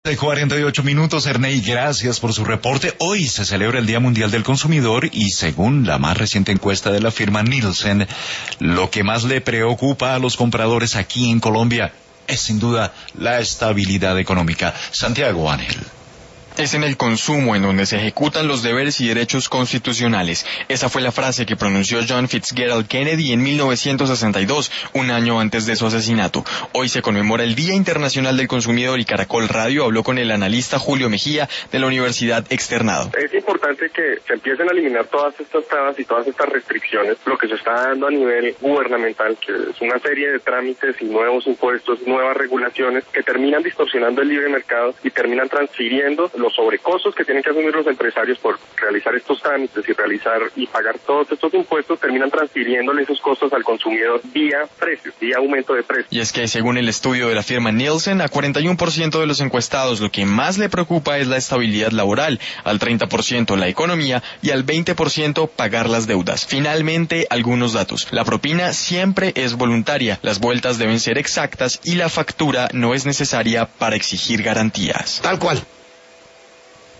De 48 minutos, Ernei, gracias por su reporte. Hoy se celebra el Día Mundial del Consumidor y según la más reciente encuesta de la firma Nielsen, lo que más le preocupa a los compradores aquí en Colombia es sin duda la estabilidad económica. Santiago Ángel. Es en el consumo en donde se ejecutan los deberes y derechos constitucionales. Esa fue la frase que pronunció John Fitzgerald Kennedy en 1962, un año antes de su asesinato. Hoy se conmemora el Día Internacional del Consumidor y Caracol Radio habló con el analista Julio Mejía de la Universidad Externado. Es importante que se empiecen a eliminar todas estas trabas y todas estas restricciones, lo que se está dando a nivel gubernamental, que es una serie de trámites y nuevos impuestos, nuevas regulaciones que terminan distorsionando el libre mercado y terminan transfiriendo los sobrecostos que tienen que asumir los empresarios por realizar estos trámites y pagar todos estos impuestos, terminan transfiriéndole esos costos al consumidor vía precios, vía aumento de precios. Y es que según el estudio de la firma Nielsen, a 41% de los encuestados lo que más le preocupa es la estabilidad laboral, al 30% la economía y al 20% pagar las deudas. Finalmente, algunos datos. La propina siempre es voluntaria, las vueltas deben ser exactas y la factura no es necesaria para exigir garantías. Tal cual.